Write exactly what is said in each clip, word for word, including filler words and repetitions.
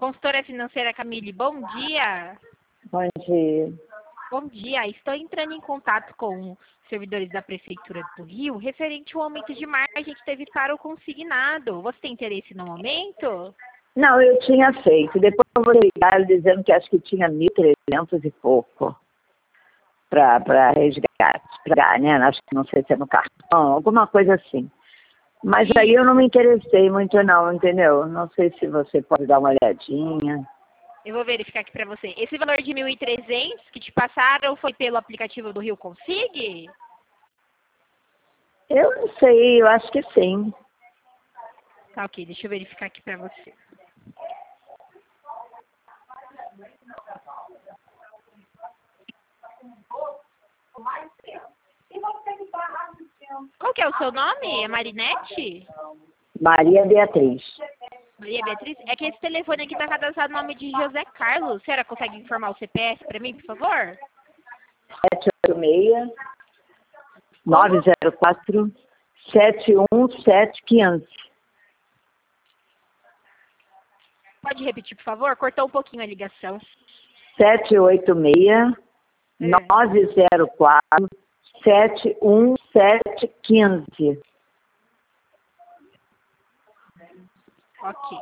Consultora financeira Camille, bom dia. Bom dia. Bom dia, estou entrando em contato com servidores da Prefeitura do Rio referente ao aumento de margem que teve para o consignado. Você tem interesse no aumento? Não, eu tinha feito. Depois eu vou ligar dizendo que acho que tinha mil e trezentos e pouco para resgate, pra, né? Acho que não sei se é no cartão, alguma coisa assim. Mas Sim. aí eu não me interessei muito não, entendeu? Não sei se você pode dar uma olhadinha. Eu vou verificar aqui para você. Esse valor de mil e trezentos que te passaram foi pelo aplicativo do Rio Consig? Eu não sei, eu acho que sim. Tá, ok. Deixa eu verificar aqui para você. Qual que é o seu nome? É Marinete? Maria Beatriz. Maria Beatriz? É que esse telefone aqui tá cadastrado no nome de José Carlos. A senhora consegue informar o C P F para mim, por favor? sete oito seis, nove zero quatro, sete um sete um cinco. Pode repetir, por favor? Cortou um pouquinho a ligação. sete oito seis, É. nove zero quatro, sete um sete um cinco. Ok.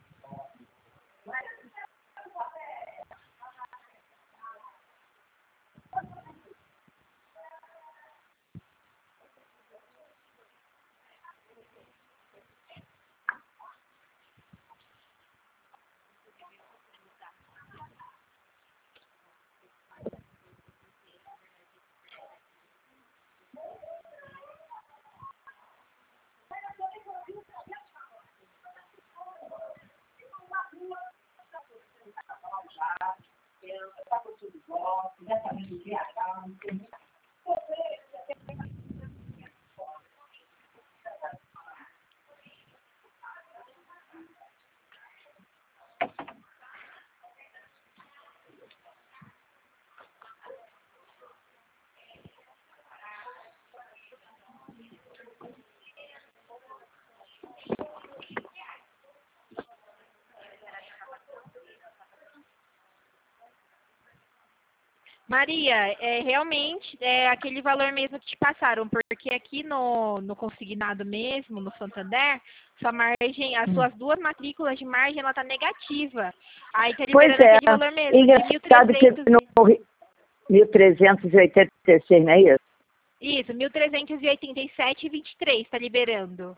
Maria, é realmente é aquele valor mesmo que te passaram, porque aqui no, no consignado mesmo, no Santander, sua margem, as suas duas matrículas de margem, ela tá negativa. Aí tá Pois liberando é, aquele valor mesmo, de engraçado que mil e trezentos. no mil trezentos e oitenta e seis, não é isso? Isso, mil trezentos e oitenta e sete e vinte e três tá liberando.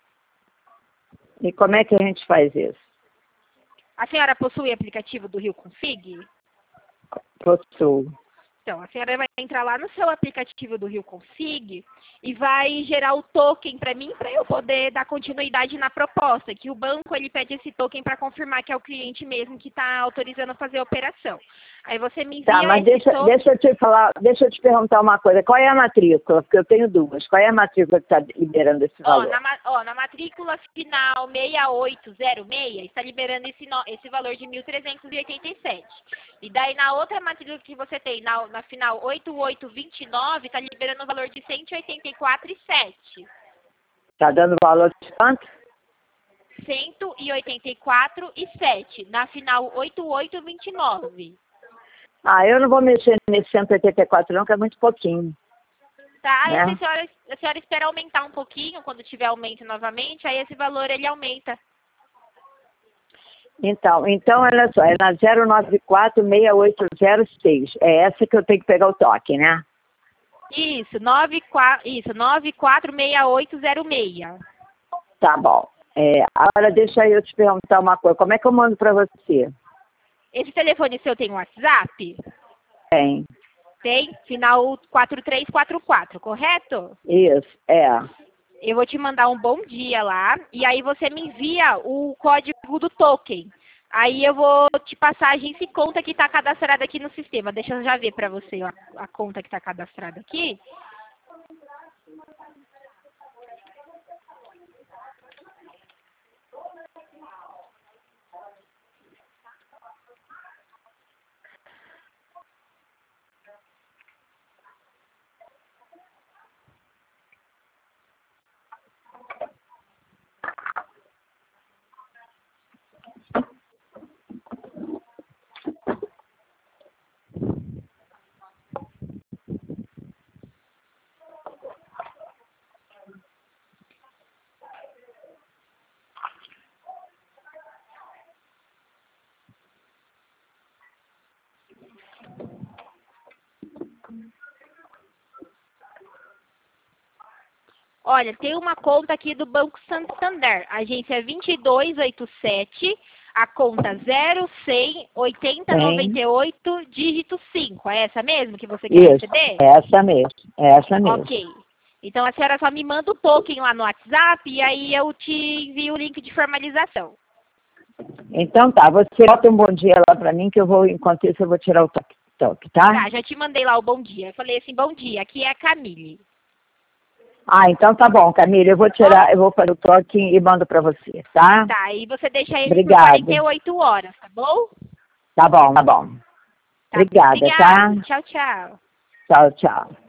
E como é que a gente faz isso? A senhora possui aplicativo do Rio Config? Possuo. Então, a senhora vai entrar lá no seu aplicativo do Rio Consig e vai gerar o token para mim, para eu poder dar continuidade na proposta, que o banco ele pede esse token para confirmar que é o cliente mesmo que está autorizando a fazer a operação. Aí você me envia Tá, mas esse deixa, token. deixa eu te falar, deixa eu te perguntar uma coisa. Qual é a matrícula? Porque eu tenho duas. Qual é a matrícula que está liberando esse Ó, valor? na, ma- ó, na matrícula final seis oito zero seis está liberando esse, no- esse valor de mil trezentos e oitenta e sete. E daí na outra matrícula que você tem, na, na final oito oito dois nove, está liberando o valor de cento e oitenta e quatro e sete. Está dando valor de quanto? cento e oitenta e quatro e sete, na final oito oito dois nove. Ah, eu não vou mexer nesse cento e oitenta e quatro não, que é muito pouquinho. Tá? Aí Né? a senhora, a senhora espera aumentar um pouquinho, quando tiver aumento novamente, aí esse valor ele aumenta. Então, então, olha só, é na zero nove quatro seis oito zero seis. É essa que eu tenho que pegar o toque, né? Isso, nove quatro, isso, nove quatro seis oito zero seis. Tá bom. É, agora deixa eu te perguntar uma coisa. Como é que eu mando para você? Esse telefone seu tem WhatsApp? Tem. Tem, final quatro três quatro quatro, correto? Isso, é. Eu vou te mandar um bom dia lá, e aí você me envia o código do token. Aí eu vou te passar a agência e conta que está cadastrada aqui no sistema. Deixa eu já ver para você ó, a conta que está cadastrada aqui. Olha, tem uma conta aqui do Banco Santander, agência vinte e dois oitenta e sete, a conta zero cem oitenta noventa e oito, dígito cinco. É essa mesmo que você quer Isso, receber? é essa mesmo, é essa mesmo. Ok. Então a senhora só me manda o token lá no WhatsApp e aí eu te envio o link de formalização. Então tá, você bota um bom dia lá pra mim que eu vou, enquanto isso eu vou tirar o toque, toque, tá? Tá, já te mandei lá o bom dia. Eu falei assim, bom dia, aqui é a Camille. Ah, então tá bom, Camila, eu vou tirar, eu vou fazer o toque e mando pra você, tá? Tá, e você deixa ele Obrigada. por quarenta e oito horas, tá bom? Tá bom, tá bom. Tá, Obrigada, tá? Tchau, tchau. Tchau, tchau.